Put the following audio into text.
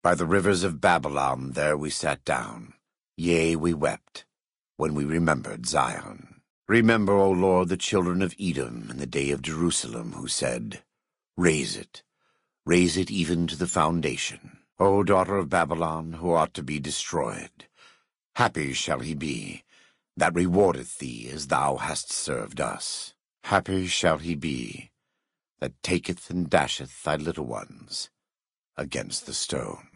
By the rivers of Babylon there we sat down. Yea, we wept, when we remembered Zion. Remember, O Lord, the children of Edom in the day of Jerusalem, who said, raise it even to the foundation. O daughter of Babylon, who ought to be destroyed. Happy shall he be that rewardeth thee as thou hast served us. Happy shall he be that taketh and dasheth thy little ones against the stone.